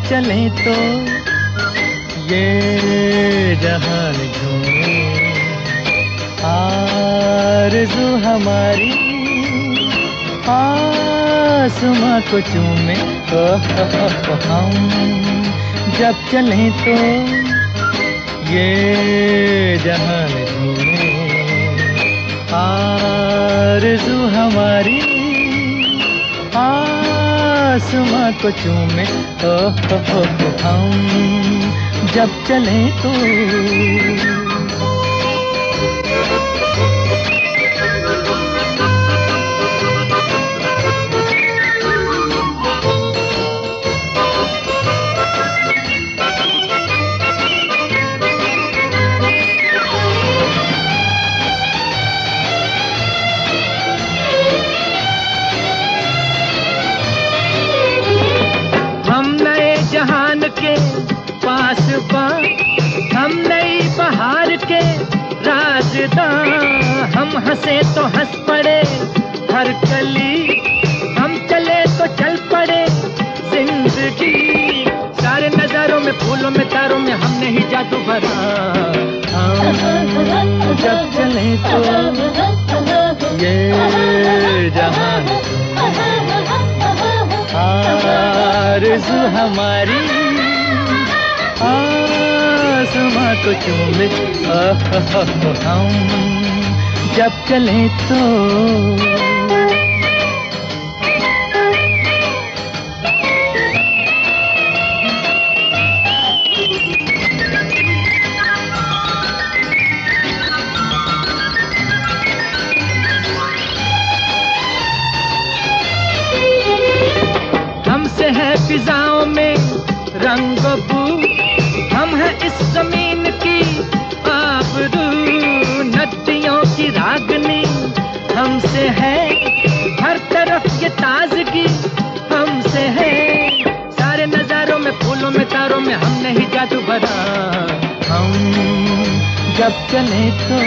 चलें तो ये जहान झूमे, आरज़ू हमारी आसमां को चूमे। हम जब चलें तो ये जहान झूमे, आरज़ू हमारी आसमां को चूमे। हम जब चलें तो जहान के पास पास, हम नई बहार के राजदां। हम हंसे तो हंस पड़े हर कली, हम चले तो चल पड़े जिंदगी। सारे नजारों में, फूलों में, तारों में हमने ही जादू भरा। हम जब चले तो ये जहान, आरज़ू हमारी आसमां को चूमे। हम जब चलें तो हमसे है फिजाओं में रंग बू, हम हैं इस जमीन की आबरू। नदियों की रागनी हमसे है, हर तरफ ये ताजगी हमसे है। सारे नजारों में, फूलों में, तारों में हमने ही जादू भरा। हम जब चले तो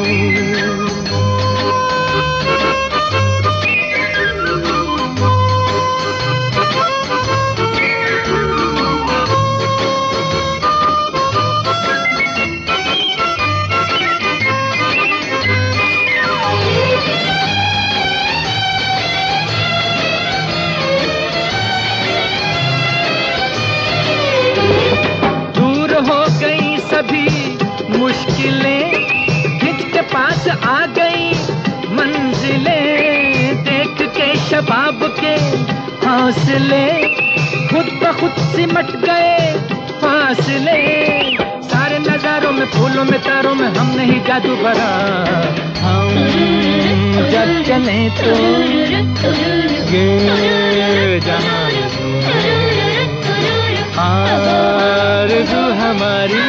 मुश्किलें खिंच के पास आ गई मंजिलें। देख के शबाब के हौसले खुद ब खुद सिमट गए फासले। सारे नजारों में, फूलों में, तारों में हमने ही जादू भरा। हम जब चलें तो ये जहान, आरज़ू हमारी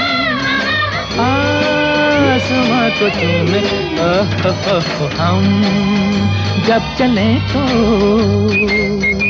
आसमां को चूमे। हम जब चलें तो